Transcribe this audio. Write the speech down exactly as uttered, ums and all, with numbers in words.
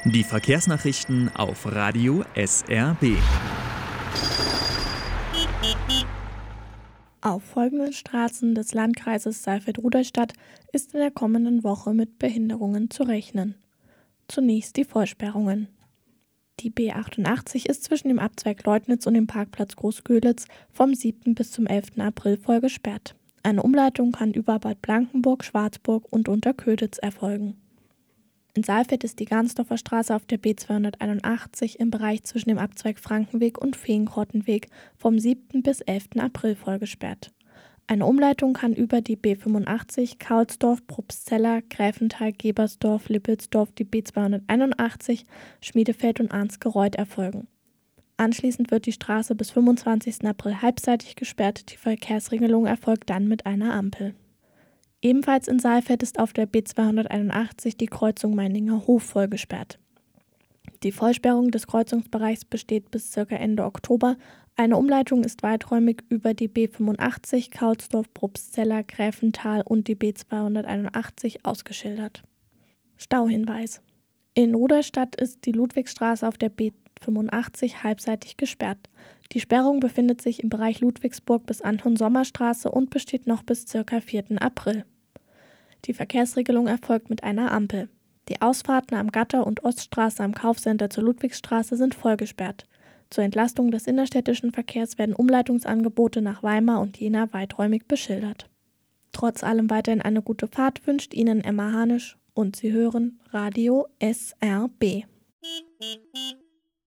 Die Verkehrsnachrichten auf Radio S R B. Auf folgenden Straßen des Landkreises Saalfeld-Rudolstadt ist in der kommenden Woche mit Behinderungen zu rechnen. Zunächst die Vollsperrungen. Die B achtundachtzig ist zwischen dem Abzweig Leutnitz und dem Parkplatz Großgölitz vom siebten bis zum elften April voll gesperrt. Eine Umleitung kann über Bad Blankenburg, Schwarzburg und Unterköditz erfolgen. In Saalfeld ist die Garnsdorfer Straße auf der B zweihunderteinundachtzig im Bereich zwischen dem Abzweig Frankenweg und Feenkrottenweg vom siebten bis elften April voll gesperrt. Eine Umleitung kann über die B fünfundachtzig Kaulsdorf, Probstzella, Gräfenthal, Gebersdorf, Lippelsdorf, die B zweihunderteinundachtzig, Schmiedefeld und Arnsgereuth erfolgen. Anschließend wird die Straße bis fünfundzwanzigsten April halbseitig gesperrt, die Verkehrsregelung erfolgt dann mit einer Ampel. Ebenfalls in Saalfeld ist auf der B zweihunderteinundachtzig die Kreuzung Meininger Hof voll gesperrt. Die Vollsperrung des Kreuzungsbereichs besteht bis ca. Ende Oktober. Eine Umleitung ist weiträumig über die B fünfundachtzig Kaulsdorf, Probstzella, Gräfenthal und die B zweihunderteinundachtzig ausgeschildert. Stauhinweis: In Rudolstadt ist die Ludwigsstraße auf der B fünfundachtzig halbseitig gesperrt. Die Sperrung befindet sich im Bereich Ludwigsburg bis Anton-Sommer-Straße und besteht noch bis ca. vierten April. Die Verkehrsregelung erfolgt mit einer Ampel. Die Ausfahrten am Gatter und Oststraße am Kaufcenter zur Ludwigsstraße sind voll gesperrt. Zur Entlastung des innerstädtischen Verkehrs werden Umleitungsangebote nach Weimar und Jena weiträumig beschildert. Trotz allem weiterhin eine gute Fahrt wünscht Ihnen Emma Hanisch und Sie hören Radio S R B.